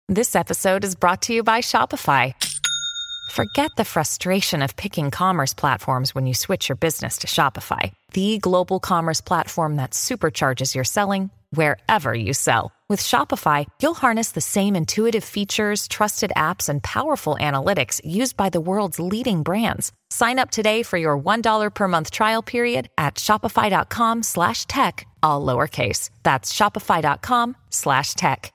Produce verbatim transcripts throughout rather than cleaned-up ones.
This episode is brought to you by Shopify. Forget the frustration of picking commerce platforms when you switch your business to Shopify, the global commerce platform that supercharges your selling wherever you sell. With Shopify, you'll harness the same intuitive features, trusted apps, and powerful analytics used by the world's leading brands. Sign up today for your one dollar per month trial period at shopify.com slash tech, all lowercase. That's shopify.com slash tech.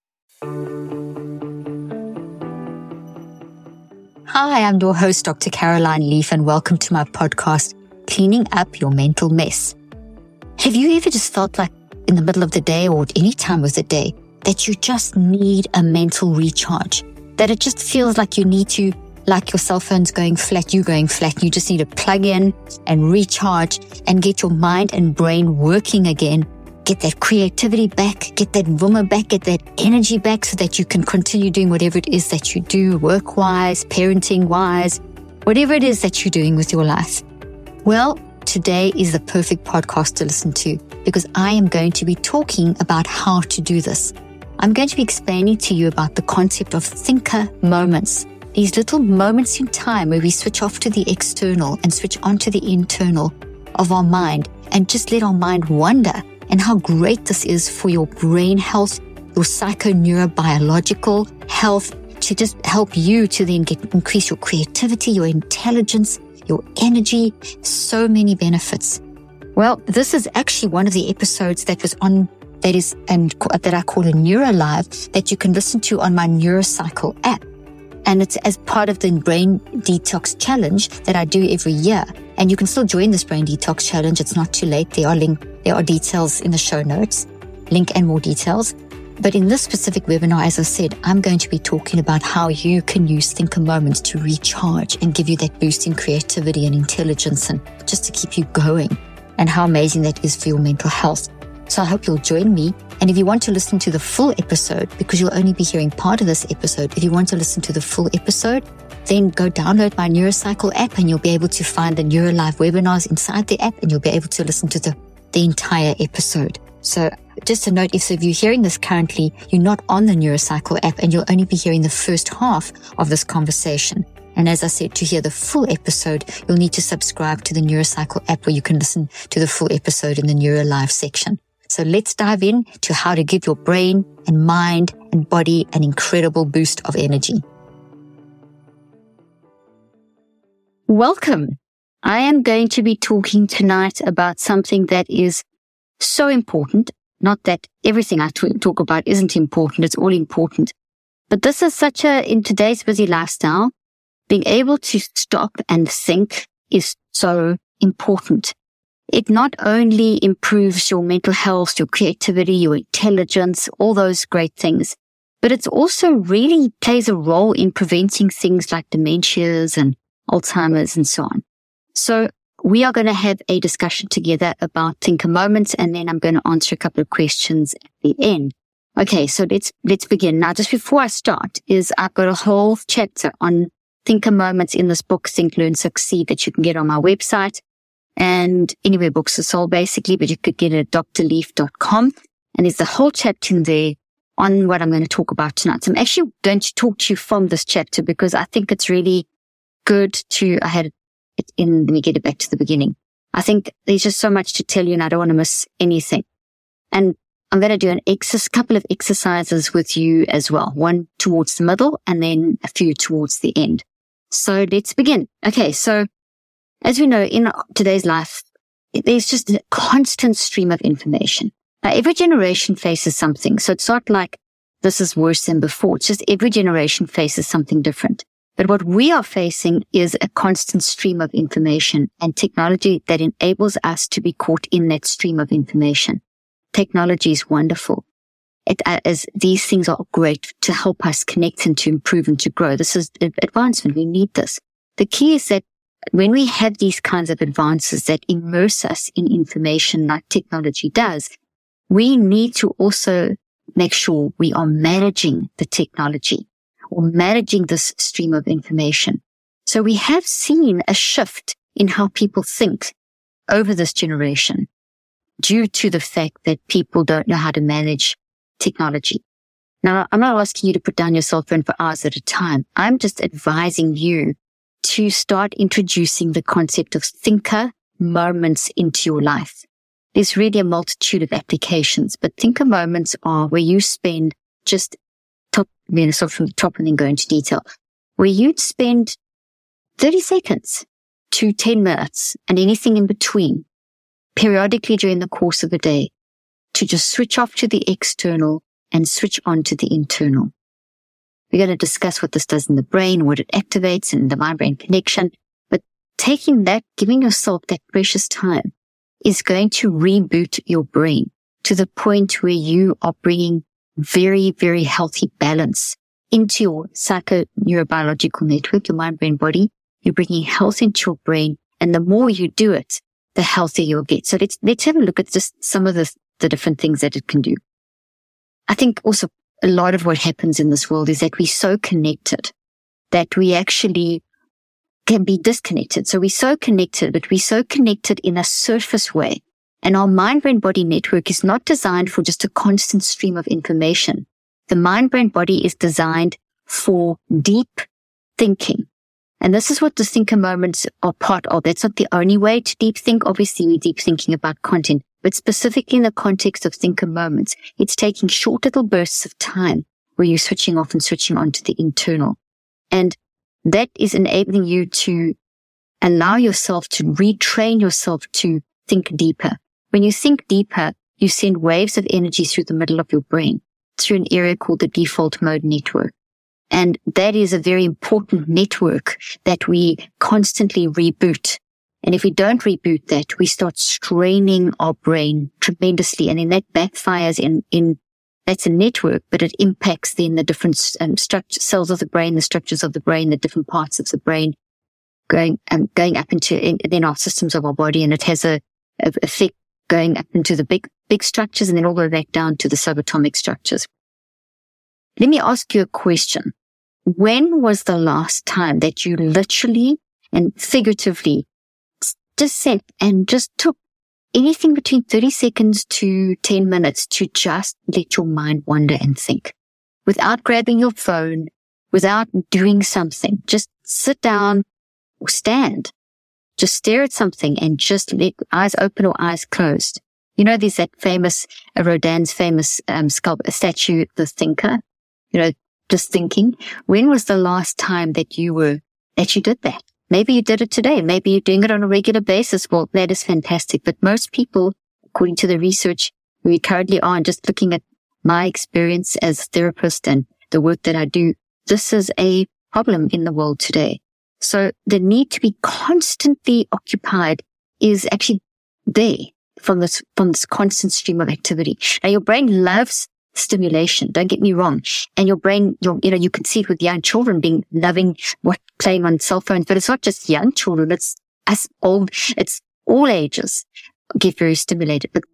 Hi, I'm your host, Doctor Caroline Leaf, and welcome to my podcast, Cleaning Up Your Mental Mess. Have you ever just felt like in the middle of the day or at any time of the day that you just need a mental recharge? That it just feels like you need to, like your cell phone's going flat, you going flat, you just need to plug in and recharge and get your mind and brain working again. Get that creativity back, get that vuma back, get that energy back so that you can continue doing whatever it is that you do, work-wise, parenting-wise, whatever it is that you're doing with your life. Well, today is the perfect podcast to listen to because I am going to be talking about how to do this. I'm going to be explaining to you about the concept of thinker moments, these little moments in time where we switch off to the external and switch on to the internal of our mind and just let our mind wander, and how great this is for your brain health, your psychoneurobiological health, to just help you to then get increase your creativity, your intelligence, your energy, so many benefits. Well, this is actually one of the episodes that was on, that is, and that I call a NeuroLive, that you can listen to on my NeuroCycle app. And it's as part of the Brain Detox Challenge that I do every year. And you can still join this Brain Detox Challenge. It's not too late. There are link, there are details in the show notes, link and more details. But in this specific webinar, as I said, I'm going to be talking about how you can use thinker moments to recharge and give you that boost in creativity and intelligence and just to keep you going, and how amazing that is for your mental health. So I hope you'll join me. And if you want to listen to the full episode, because you'll only be hearing part of this episode, if you want to listen to the full episode, then go download my NeuroCycle app and you'll be able to find the NeuroLive webinars inside the app and you'll be able to listen to the, the entire episode. So just a note, if, so if you're hearing this currently, you're not on the NeuroCycle app and you'll only be hearing the first half of this conversation. And as I said, to hear the full episode, you'll need to subscribe to the NeuroCycle app where you can listen to the full episode in the NeuroLive section. So let's dive in to how to give your brain and mind and body an incredible boost of energy. Welcome. I am going to be talking tonight about something that is so important. Not that everything I talk about isn't important. It's all important. But this is such a, in today's busy lifestyle, being able to stop and think is so important. It not only improves your mental health, your creativity, your intelligence, all those great things, but it also really plays a role in preventing things like dementias and Alzheimer's and so on. So we are going to have a discussion together about thinker moments, and then I'm going to answer a couple of questions at the end. Okay, so let's let's begin. Now, just before I start, is I've got a whole chapter on thinker moments in this book, Think, Learn, Succeed, that you can get on my website and anywhere books are sold basically, but you could get it at d r leaf dot com. And there's a whole chapter in there on what I'm going to talk about tonight. So I'm actually going to talk to you from this chapter because I think it's really good to, I had it in, let me get it back to the beginning. I think there's just so much to tell you and I don't want to miss anything. And I'm going to do an exercise, couple of exercises with you as well. One towards the middle and then a few towards the end. So let's begin. Okay. So as we know, in today's life, there's just a constant stream of information. Now, every generation faces something. So it's not like this is worse than before. It's just every generation faces something different. But what we are facing is a constant stream of information and technology that enables us to be caught in that stream of information. Technology is wonderful. It, as these things are great to help us connect and to improve and to grow. This is advancement. We need this. The key is that when we have these kinds of advances that immerse us in information like technology does, we need to also make sure we are managing the technology or managing this stream of information. So we have seen a shift in how people think over this generation due to the fact that people don't know how to manage technology. Now, I'm not asking you to put down your cell phone for hours at a time. I'm just advising you to start introducing the concept of thinker moments into your life. There's really a multitude of applications, but thinker moments are where you spend just top, you know, sort of from the top and then go into detail, where you'd spend thirty seconds to ten minutes and anything in between, periodically during the course of the day, to just switch off to the external and switch on to the internal. We're going to discuss what this does in the brain, what it activates and the mind-brain connection. But taking that, giving yourself that precious time is going to reboot your brain to the point where you are bringing very, very healthy balance into your psycho-neurobiological network, your mind-brain body. You're bringing health into your brain. And the more you do it, the healthier you'll get. So let's, let's have a look at just some of the, the different things that it can do. I think also a lot of what happens in this world is that we're so connected that we actually can be disconnected. So we're so connected, but we're so connected in a surface way. And our mind-brain-body network is not designed for just a constant stream of information. The mind-brain-body is designed for deep thinking. And this is what the thinker moments are part of. That's not the only way to deep think. Obviously, we're deep thinking about content, but specifically in the context of thinker moments, it's taking short little bursts of time where you're switching off and switching on to the internal. And that is enabling you to allow yourself to retrain yourself to think deeper. When you think deeper, you send waves of energy through the middle of your brain, through an area called the default mode network. And that is a very important network that we constantly reboot. And if we don't reboot that, we start straining our brain tremendously. And then that backfires in, in, that's a network, but it impacts then the different um, structure, cells of the brain, the structures of the brain, the different parts of the brain going, um, going up into, in, then our systems of our body. And it has a, a effect going up into the big, big structures and then all the way back down to the subatomic structures. Let me ask you a question. When was the last time that you literally and figuratively just sat and just took anything between thirty seconds to ten minutes to just let your mind wander and think without grabbing your phone, without doing something? Just sit down or stand, just stare at something and just let eyes open or eyes closed. You know, there's that famous, uh, Rodin's famous um, sculpture, statue, The Thinker, you know, just thinking. When was the last time that you were, that you did that? Maybe you did it today. Maybe you're doing it on a regular basis. Well, that is fantastic. But most people, according to the research we currently are, and just looking at my experience as a therapist and the work that I do, this is a problem in the world today. So the need to be constantly occupied is actually there from this, from this constant stream of activity. Now your brain loves stimulation. Don't get me wrong. And your brain, your, you know, you can see it with young children being loving what playing on cell phones, but it's not just young children. It's us old, it's all ages get very stimulated. But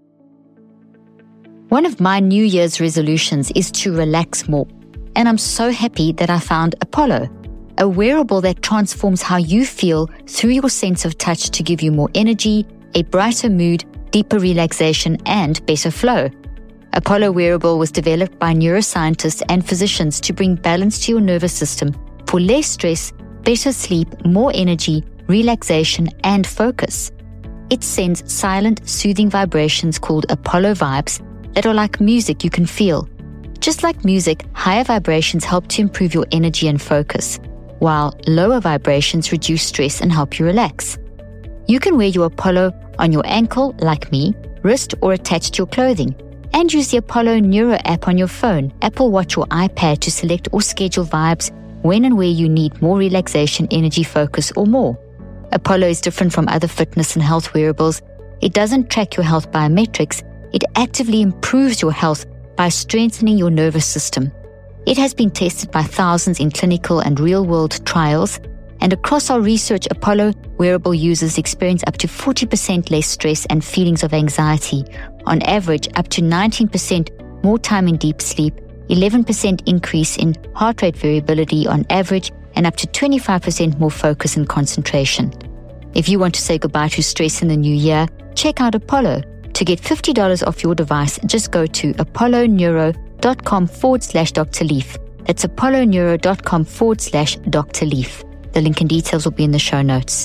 one of my New Year's resolutions is to relax more. And I'm so happy that I found Apollo, a wearable that transforms how you feel through your sense of touch to give you more energy, a brighter mood, deeper relaxation, and better flow. Apollo wearable was developed by neuroscientists and physicians to bring balance to your nervous system for less stress, better sleep, more energy, relaxation, and focus. It sends silent, soothing vibrations called Apollo vibes that are like music you can feel. Just like music, higher vibrations help to improve your energy and focus, while lower vibrations reduce stress and help you relax. You can wear your Apollo on your ankle, like me, wrist, or attached to your clothing. And use the Apollo Neuro app on your phone, Apple Watch, or iPad to select or schedule vibes when and where you need more relaxation, energy, focus, or more. Apollo is different from other fitness and health wearables. It doesn't track your health biometrics. It actively improves your health by strengthening your nervous system. It has been tested by thousands in clinical and real-world trials, and across our research, Apollo wearable users experience up to forty percent less stress and feelings of anxiety. On average, up to nineteen percent more time in deep sleep, eleven percent increase in heart rate variability on average, and up to twenty-five percent more focus and concentration. If you want to say goodbye to stress in the new year, check out Apollo. To get fifty dollars off your device, just go to apollo neuro apolloneuro.com forward slash Dr. Leaf. That's apolloneuro.com forward slash Dr. Leaf. The link and details will be in the show notes.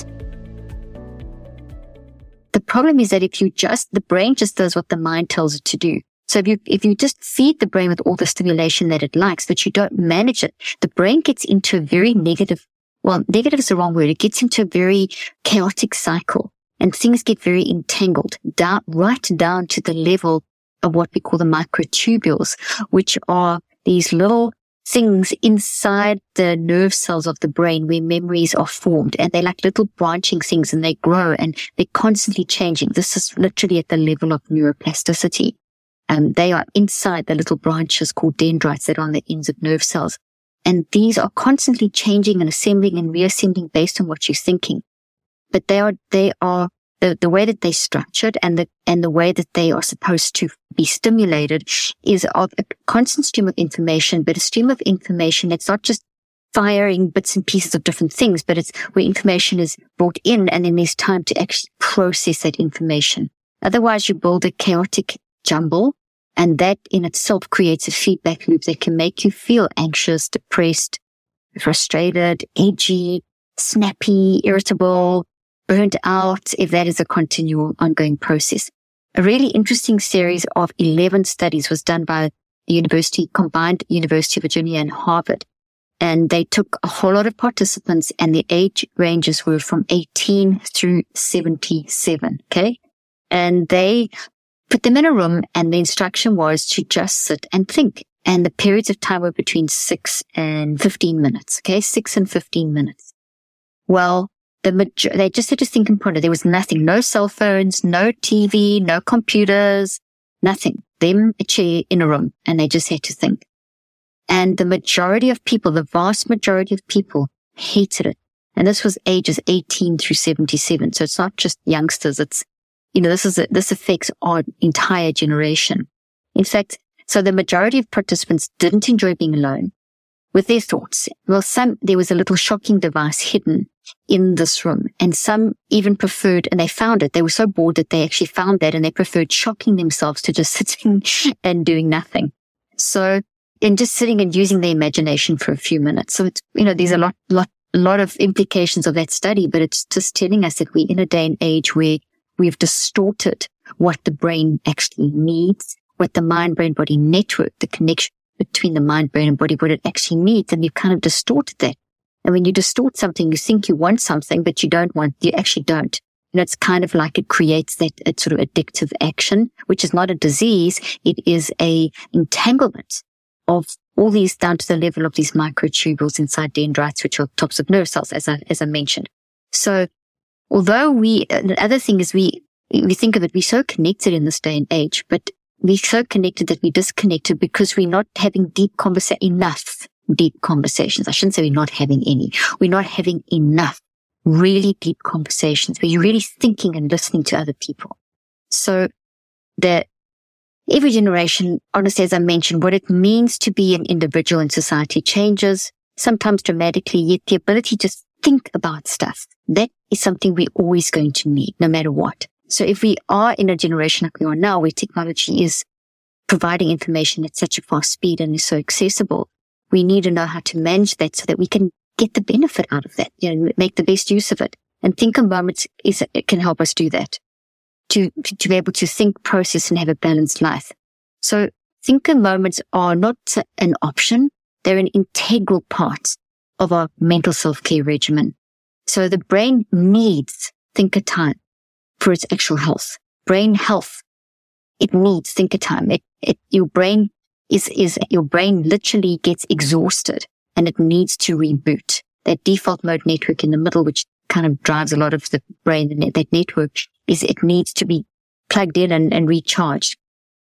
The problem is that if you just, the brain just does what the mind tells it to do. So if you, if you just feed the brain with all the stimulation that it likes, but you don't manage it, the brain gets into a very negative, well, negative is the wrong word. It gets into a very chaotic cycle and things get very entangled down, right down to the level of what we call the microtubules, which are these little things inside the nerve cells of the brain where memories are formed, and they're like little branching things and they grow and they're constantly changing. This is literally at the level of neuroplasticity. Um, they are inside the little branches called dendrites that are on the ends of nerve cells. And these are constantly changing and assembling and reassembling based on what you're thinking. But they are, they are, the, the way that they're structured and the, and the way that they are supposed to be stimulated is of a constant stream of information, but a stream of information that's not just firing bits and pieces of different things, but it's where information is brought in and then there's time to actually process that information. Otherwise, you build a chaotic jumble, and that in itself creates a feedback loop that can make you feel anxious, depressed, frustrated, edgy, snappy, irritable, burnt out, if that is a continual ongoing process. A really interesting series of eleven studies was done by the University, combined University of Virginia and Harvard. And they took a whole lot of participants and the age ranges were from eighteen through seventy-seven. Okay. And they put them in a room and the instruction was to just sit and think. And the periods of time were between six and fifteen minutes. Okay. Six and fifteen minutes. Well, the major- they just had to think and ponder. There was nothing, no cell phones, no T V, no computers, nothing. Them, a chair in a room, and they just had to think. And the majority of people, the vast majority of people hated it. And this was ages eighteen through seventy-seven. So it's not just youngsters. It's, you know, this is, a, this affects our entire generation. In fact, so the majority of participants didn't enjoy being alone with their thoughts. Well, some, there was a little shocking device hidden in this room, and some even preferred, and they found it. They were so bored that they actually found that, and they preferred shocking themselves to just sitting and doing nothing. So, and just sitting and using their imagination for a few minutes. So it's, you know, there's a lot, lot, lot of implications of that study, but it's just telling us that we're in a day and age where we've distorted what the brain actually needs, what the mind-brain-body network, the connection between the mind, brain, and body, what it actually needs, and we've kind of distorted that. And when you distort something, you think you want something, but you don't want, you actually don't. And it's kind of like it creates that uh, sort of addictive action, which is not a disease. It is a entanglement of all these down to the level of these microtubules inside dendrites, which are tops of nerve cells, as I, as I mentioned. So although we, uh, the other thing is we, we think of it, we're so connected in this day and age, but we're so connected that we're disconnected because we're not having deep conversation, enough deep conversations. I shouldn't say we're not having any. We're not having enough really deep conversations where you're really thinking and listening to other people. So that every generation, honestly, as I mentioned, what it means to be an individual in society changes, sometimes dramatically, yet the ability to think about stuff, that is something we're always going to need, no matter what. So if we are in a generation like we are now, where technology is providing information at such a fast speed and is so accessible, we need to know how to manage that so that we can get the benefit out of that, you know, make the best use of it. And Think in Moments is, it can help us do that, to, to be able to think, process, and have a balanced life. So Think in Moments are not an option. They're an integral part of our mental self-care regimen. So the brain needs thinker time for its actual health. Brain health, it needs thinker time. It, it, your brain is, is, your brain literally gets exhausted and it needs to reboot. That default mode network in the middle, which kind of drives a lot of the brain, that network, is it needs to be plugged in and, and recharged.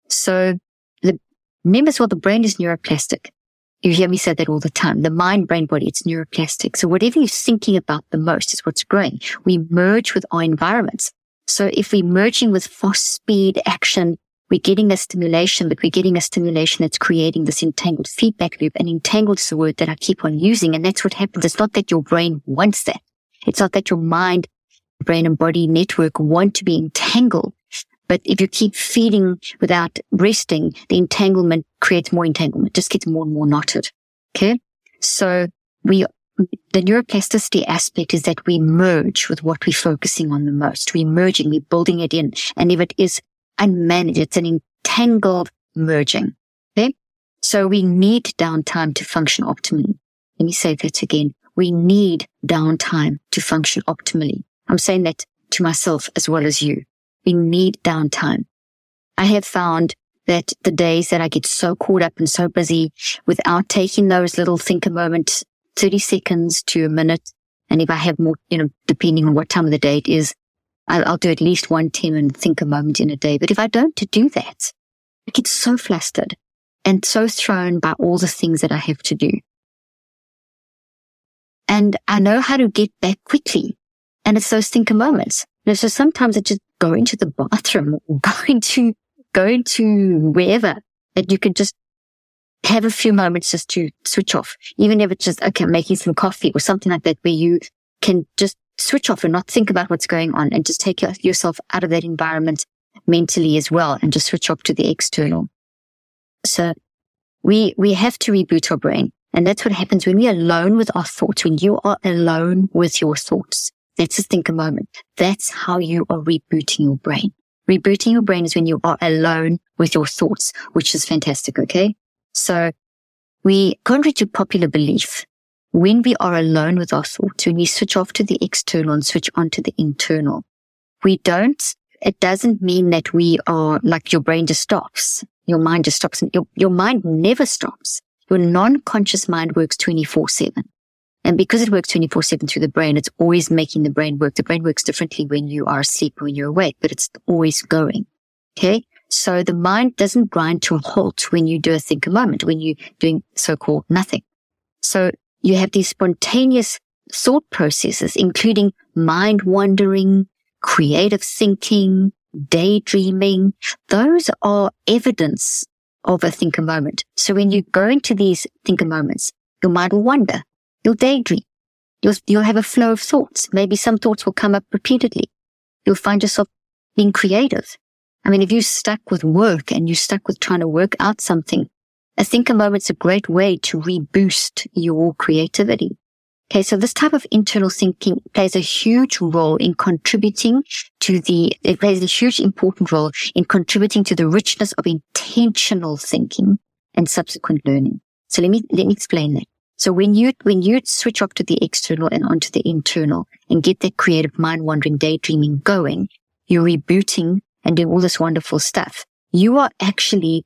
So the, remember as well, the brain is neuroplastic. You hear me say that all the time. The mind, brain, body, it's neuroplastic. So whatever you're thinking about the most is what's growing. We merge with our environments. So if we're merging with fast speed action, we're getting a stimulation, but we're getting a stimulation that's creating this entangled feedback loop. And entangled is the word that I keep on using. And that's what happens. It's not that your brain wants that. It's not that your mind, brain, and body network want to be entangled, But if you keep feeding without resting, the entanglement creates more entanglement, just gets more and more knotted. Okay. So we, the neuroplasticity aspect is that we merge with what we're focusing on the most. We're merging, we're building it in. And if it is unmanaged, it's an entangled merging. Okay. So we need downtime to function optimally. Let me say that again. We need downtime to function optimally. I'm saying that to myself as well as you. We need downtime. I have found that the days that I get so caught up and so busy without taking those little think a moment, thirty seconds to a minute. And if I have more, you know, depending on what time of the day it is, I'll, I'll do at least one ten and think a moment in a day. But if I don't do that, I get so flustered and so thrown by all the things that I have to do. And I know how to get back quickly. And it's those thinker moments. You know, so sometimes I just go into the bathroom or go into, go into wherever that you can just have a few moments just to switch off. Even if it's just, okay, making some coffee or something like that, where you can just switch off and not think about what's going on and just take yourself out of that environment mentally as well and just switch off to the external. So we, we have to reboot our brain. And that's what happens when we're alone with our thoughts, when you are alone with your thoughts. Let's just think a moment. That's how you are rebooting your brain. Rebooting your brain is when you are alone with your thoughts, which is fantastic, okay? So we, contrary to popular belief, when we are alone with our thoughts, when we switch off to the external and switch on to the internal, we don't, it doesn't mean that we are like your brain just stops. Your mind just stops. Your, your mind never stops. Your non-conscious mind works twenty-four seven. And because it works twenty-four seven through the brain, it's always making the brain work. The brain works differently when you are asleep or when you're awake, but it's always going. Okay. So the mind doesn't grind to a halt when you do a think a moment, when you're doing so-called nothing. So you have these spontaneous thought processes, including mind wandering, creative thinking, daydreaming. Those are evidence of a think a moment. So when you go into these think a moments, your mind will wander. You'll daydream. You'll, you'll have a flow of thoughts. Maybe some thoughts will come up repeatedly. You'll find yourself being creative. I mean, if you're stuck with work and you're stuck with trying to work out something, a think a moment's a great way to reboost your creativity. Okay. So this type of internal thinking plays a huge role in contributing to the, it plays a huge important role in contributing to the richness of intentional thinking and subsequent learning. So let me, let me explain that. So when you, when you switch off to the external and onto the internal and get that creative mind wandering, daydreaming going, you're rebooting and doing all this wonderful stuff. You are actually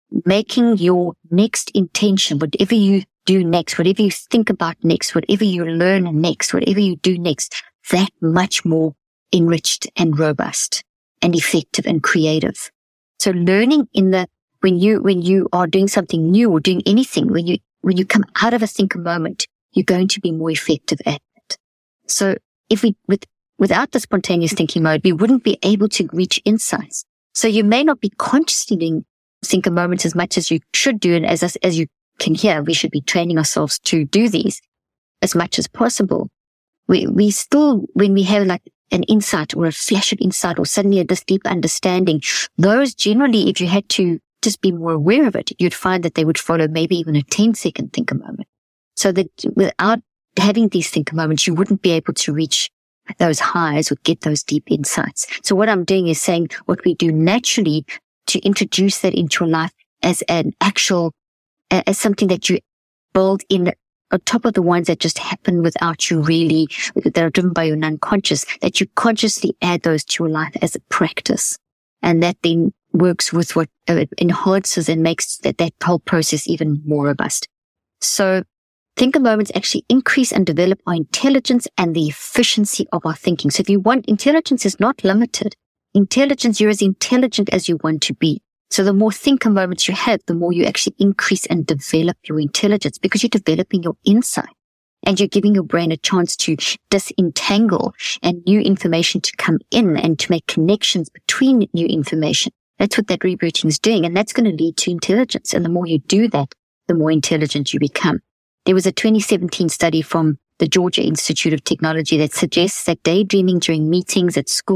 making your next intention, whatever you do next, whatever you think about next, whatever you learn next, whatever you do next, that much more enriched and robust and effective and creative. So learning in the, when you, when you are doing something new or doing anything, when you, when you come out of a thinker moment, you're going to be more effective at it. So if we, with, without the spontaneous thinking mode, we wouldn't be able to reach insights. So you may not be consciously doing thinker moments as much as you should do. And as, as you can hear, we should be training ourselves to do these as much as possible. We, we still, when we have like an insight or a flash of insight or suddenly a this deep understanding, those generally, if you had to just be more aware of it, you'd find that they would follow maybe even a ten second thinker moment. So that without having these thinker moments, you wouldn't be able to reach those highs or get those deep insights. So what I'm doing is saying what we do naturally to introduce that into your life as an actual, as something that you build in on top of the ones that just happen without you really, that are driven by your unconscious, that you consciously add those to your life as a practice. And that then works with what uh, enhances and makes that, that whole process even more robust. So thinker moments actually increase and develop our intelligence and the efficiency of our thinking. So if you want, intelligence is not limited. Intelligence, you're as intelligent as you want to be. So the more thinker moments you have, the more you actually increase and develop your intelligence because you're developing your insight and you're giving your brain a chance to disentangle and new information to come in and to make connections between new information. That's what that rebooting is doing. And that's going to lead to intelligence. And the more you do that, the more intelligent you become. There was a twenty seventeen study from the Georgia Institute of Technology that suggests that daydreaming during meetings at school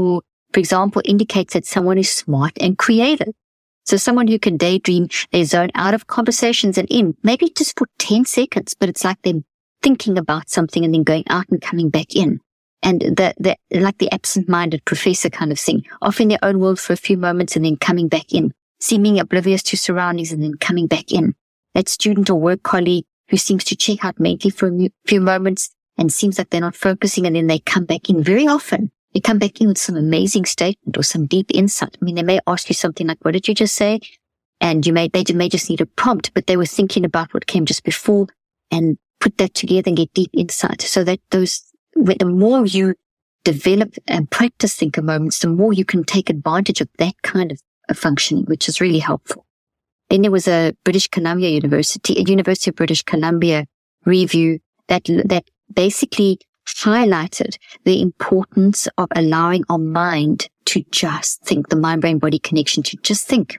for example, indicates that someone is smart and creative. So someone who can daydream, they zone out of conversations and in, maybe just for ten seconds, but it's like them thinking about something and then going out and coming back in. And the, the, like the absent-minded professor kind of thing, off in their own world for a few moments and then coming back in, seeming oblivious to surroundings and then coming back in. That student or work colleague who seems to check out mentally for a few moments and seems like they're not focusing and then they come back in. Very often, they come back in with some amazing statement or some deep insight. I mean, they may ask you something like, what did you just say? And you may, they may just need a prompt, but they were thinking about what came just before and put that together and get deep insight. So that those, the more you develop and practice thinker moments, the more you can take advantage of that kind of, of functioning, which is really helpful. Then there was a British Columbia University, a University of British Columbia review that, that basically highlighted the importance of allowing our mind to just think, the mind-brain-body connection to just think.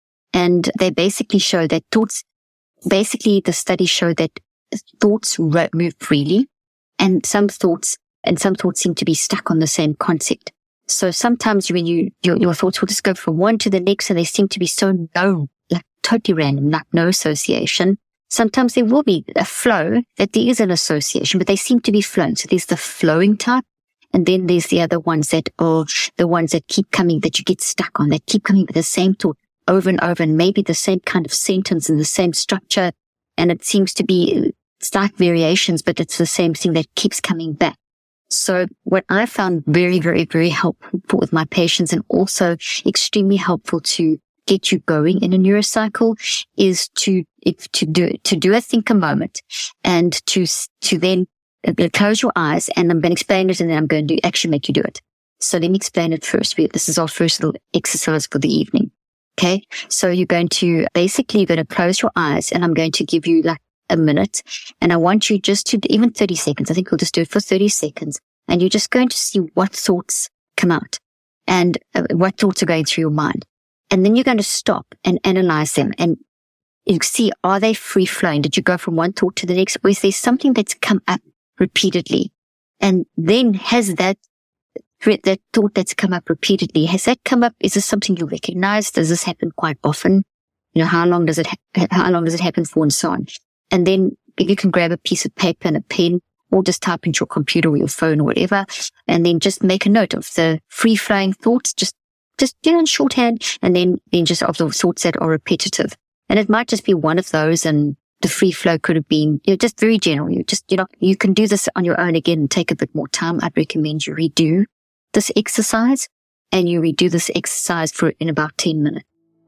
And they basically show that thoughts, basically the study showed that thoughts move freely and some thoughts, and some thoughts seem to be stuck on the same concept. So sometimes when you, your, your thoughts will just go from one to the next and they seem to be so no, like totally random, like no association. Sometimes there will be a flow that there is an association, but they seem to be flowing. So there's the flowing type. And then there's the other ones that are the ones that keep coming, that you get stuck on, that keep coming with the same thought over and over, and maybe the same kind of sentence and the same structure. And it seems to be slight variations, but it's the same thing that keeps coming back. So what I found very, very, very helpful with my patients, and also extremely helpful to get you going in a neurocycle, is to, if, to do, to do a thinker moment and to, to then close your eyes, and I'm going to explain it and then I'm going to actually make you do it. So let me explain it first. This is our first little exercise for the evening. Okay. So you're going to, basically you're going to close your eyes, and I'm going to give you like a minute, and I want you just to, even thirty seconds. I think we'll just do it for thirty seconds. And you're just going to see what thoughts come out and uh, what thoughts are going through your mind. And then you're going to stop and analyze them, and you see, are they free flowing? Did you go from one thought to the next? Or is there something that's come up repeatedly? And then has that, that thought that's come up repeatedly, has that come up? Is this something you recognize? Does this happen quite often? You know, how long does it, ha- how long does it happen for, and so on? And then you can grab a piece of paper and a pen, or just type into your computer or your phone or whatever, and then just make a note of the free flowing thoughts, just, just, you know, in shorthand, and then, then just of the thoughts that are repetitive. And it might just be one of those, and the free flow could have been, you know, just very general. You just, you know, you can do this on your own again and take a bit more time. I'd recommend you redo this exercise, and you redo this exercise for in about ten minutes.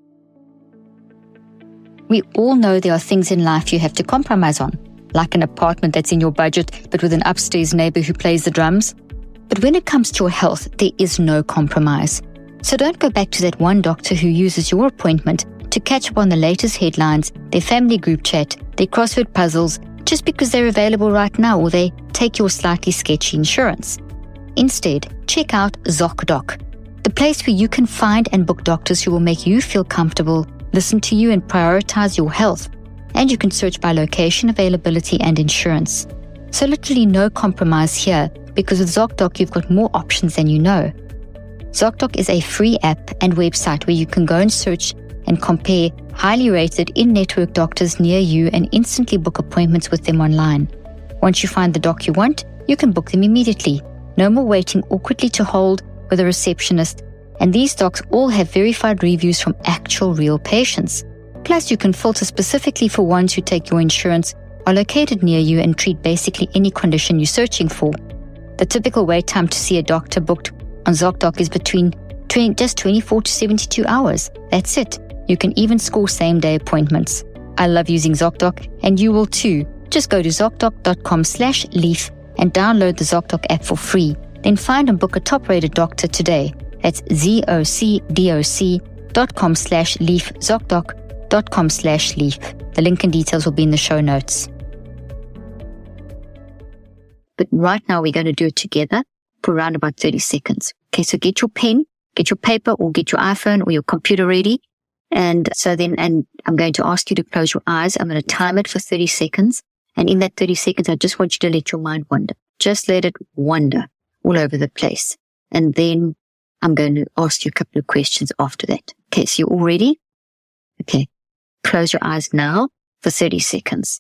We all know there are things in life you have to compromise on, like an apartment that's in your budget, but with an upstairs neighbor who plays the drums. But when it comes to your health, there is no compromise. So don't go back to that one doctor who uses your appointment to catch up on the latest headlines, their family group chat, their crossword puzzles, just because they're available right now, or they take your slightly sketchy insurance. Instead, check out ZocDoc, the place where you can find and book doctors who will make you feel comfortable, listen to you, and prioritize your health. And you can search by location, availability, and insurance. So literally no compromise here, because with ZocDoc you've got more options than you know. ZocDoc is a free app and website where you can go and search and compare highly rated in-network doctors near you and instantly book appointments with them online. Once you find the doc you want, you can book them immediately. No more waiting awkwardly to hold with a receptionist. And these docs all have verified reviews from actual real patients. Plus, you can filter specifically for ones who take your insurance, are located near you, and treat basically any condition you're searching for. The typical wait time to see a doctor booked on ZocDoc is between twenty, just twenty-four to seventy-two hours. That's it. You can even score same-day appointments. I love using ZocDoc, and you will too. Just go to ZocDoc.com slash leaf and download the ZocDoc app for free. Then find and book a top-rated doctor today. That's Z-O-C-D-O-C dot com slash leaf, ZocDoc.com slash leaf. The link and details will be in the show notes. But right now we're going to do it together for around about thirty seconds. Okay, so get your pen, get your paper, or get your iPhone or your computer ready. And so then, and I'm going to ask you to close your eyes. I'm going to time it for thirty seconds. And in that thirty seconds, I just want you to let your mind wander. Just let it wander all over the place. And then I'm going to ask you a couple of questions after that. Okay, so you're all ready? Okay. Close your eyes now for thirty seconds.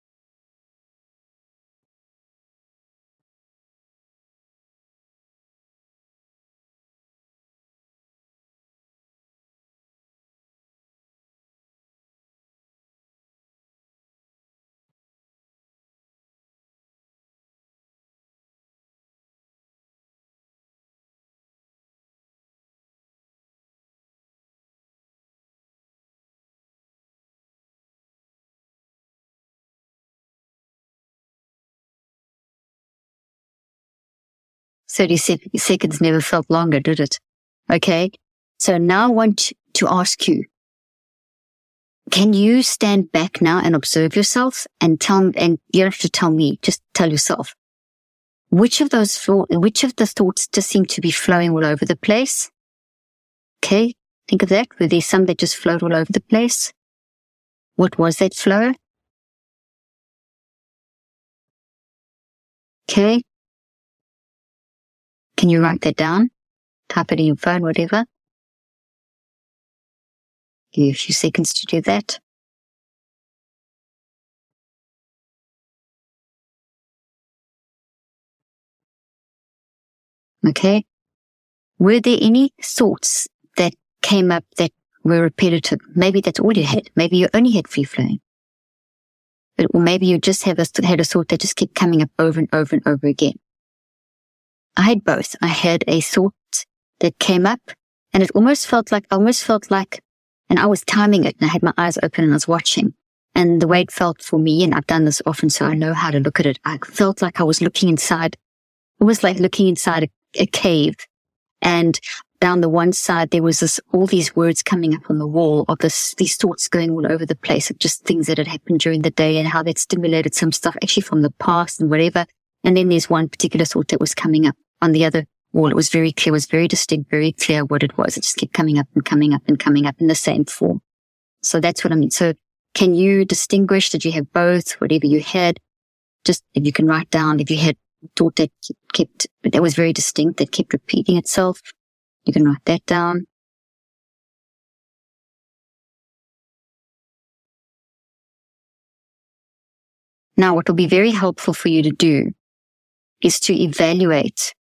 thirty seconds never felt longer, did it? Okay. So now I want to ask you, can you stand back now and observe yourself and tell, and you don't have to tell me, just tell yourself, which of those, which of the thoughts just seem to be flowing all over the place? Okay. Think of that. Were there some that just flowed all over the place? What was that flow? Okay. Can you write that down? Type it in your phone, whatever. Give you a few seconds to do that. Okay. Were there any thoughts that came up that were repetitive? Maybe that's all you had. Maybe you only had free flowing. But, or maybe you just have a, had a thought that just kept coming up over and over and over again. I had both. I had a thought that came up and it almost felt like, almost felt like, and I was timing it and I had my eyes open and I was watching. And the way it felt for me, and I've done this often so I know how to look at it, I felt like I was looking inside, it was like looking inside a, a cave. And down the one side, there was this, all these words coming up on the wall of this, these thoughts going all over the place of just things that had happened during the day and how that stimulated some stuff actually from the past and whatever. And then there's one particular thought that was coming up on the other wall. It was very clear, it was very distinct, very clear what it was. It just kept coming up and coming up and coming up in the same form. So that's what I mean. So can you distinguish? Did you have both? Whatever you had, just if you can write down, if you had thought that kept, that was very distinct, that kept repeating itself, you can write that down. Now, what will be very helpful for you to do is to evaluate.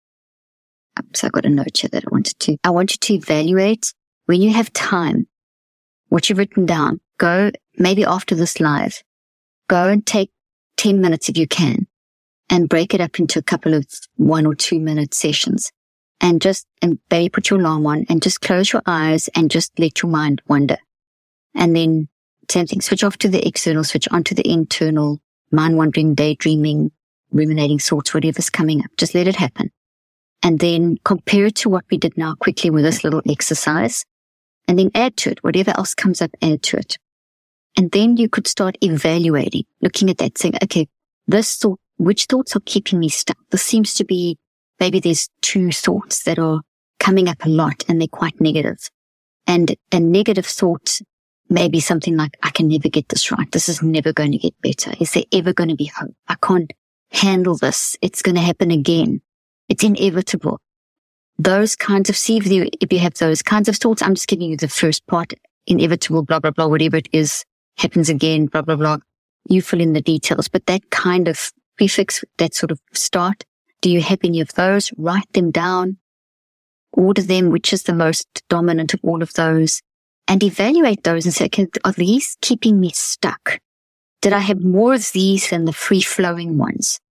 So I got a note here that I wanted to, I want you to evaluate when you have time, what you've written down. Go, maybe after this live, go and take ten minutes if you can and break it up into a couple of one or two minute sessions and just, and maybe put your alarm on and just close your eyes and just let your mind wander. And then same thing, switch off to the external, switch on to the internal, mind wandering, daydreaming, ruminating thoughts, whatever's coming up. Just let it happen. And then compare it to what we did now quickly with this little exercise. And then add to it. Whatever else comes up, add to it. And then you could start evaluating, looking at that, saying, okay, this thought, which thoughts are keeping me stuck? This seems to be, maybe there's two thoughts that are coming up a lot and they're quite negative. And a negative thought may be something like, I can never get this right. This is never going to get better. Is there ever going to be hope? I can't handle this. It's going to happen again. It's inevitable. Those kinds of, see if you, if you have those kinds of thoughts, I'm just giving you the first part, inevitable, blah, blah, blah, whatever it is, happens again, blah, blah, blah. You fill in the details, but that kind of prefix, that sort of start, do you have any of those? Write them down, order them, which is the most dominant of all of those, and evaluate those and say, okay, are these keeping me stuck? Did I have more of these than the free-flowing ones?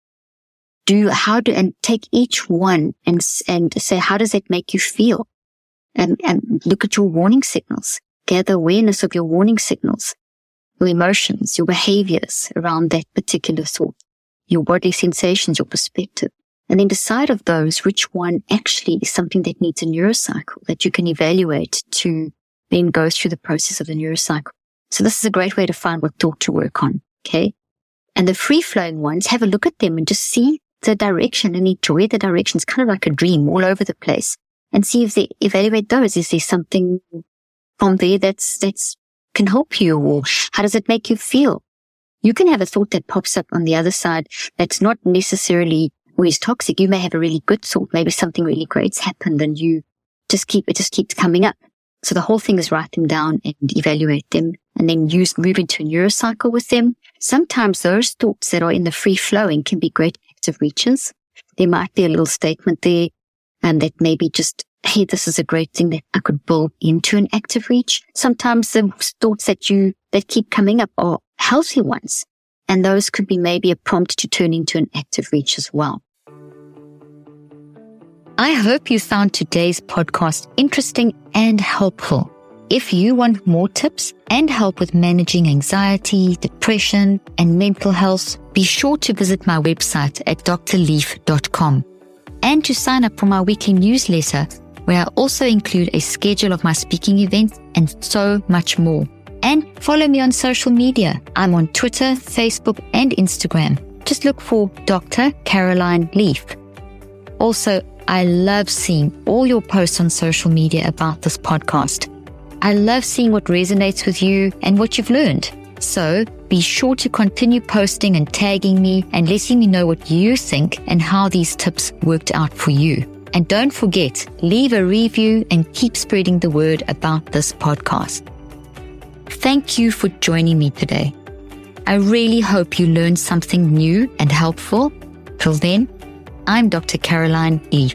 Do, how do, and take each one and, and say, how does that make you feel? And, and look at your warning signals. Gather awareness of your warning signals, your emotions, your behaviors around that particular thought, your bodily sensations, your perspective. And then decide of those, which one actually is something that needs a neurocycle that you can evaluate to then go through the process of the neurocycle. So this is a great way to find what thought to work on. Okay. And the free-flowing ones, have a look at them and just see the direction and enjoy the direction. It's kind of like a dream all over the place, and see if they evaluate those. Is there something from there that's, that's can help you, or how does it make you feel? You can have a thought that pops up on the other side that's not necessarily always toxic. You may have a really good thought. Maybe something really great's happened and you just keep, it just keeps coming up. So the whole thing is write them down and evaluate them and then use, move into a neurocycle with them. Sometimes those thoughts that are in the free flowing can be great active reaches. There might be a little statement there and that maybe just, hey, this is a great thing that I could build into an active reach. Sometimes the thoughts that you, that keep coming up are healthy ones. And those could be maybe a prompt to turn into an active reach as well. I hope you found today's podcast interesting and helpful. If you want more tips and help with managing anxiety, depression, and mental health, be sure to visit my website at d r leaf dot com and to sign up for my weekly newsletter, where I also include a schedule of my speaking events and so much more. And follow me on social media. I'm on Twitter, Facebook, and Instagram. Just look for Doctor Caroline Leaf. Also, I love seeing all your posts on social media about this podcast. I love seeing what resonates with you and what you've learned. So be sure to continue posting and tagging me and letting me know what you think and how these tips worked out for you. And don't forget, leave a review and keep spreading the word about this podcast. Thank you for joining me today. I really hope you learned something new and helpful. Till then, I'm Doctor Caroline Leaf.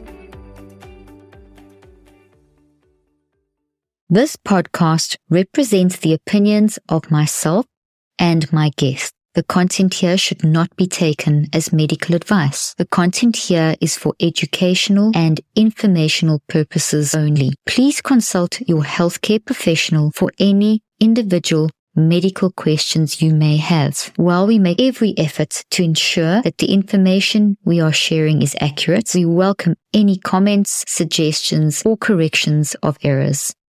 This podcast represents the opinions of myself and my guest. The content here should not be taken as medical advice. The content here is for educational and informational purposes only. Please consult your healthcare professional for any individual medical questions you may have. While we make every effort to ensure that the information we are sharing is accurate, we welcome any comments, suggestions, or corrections of errors.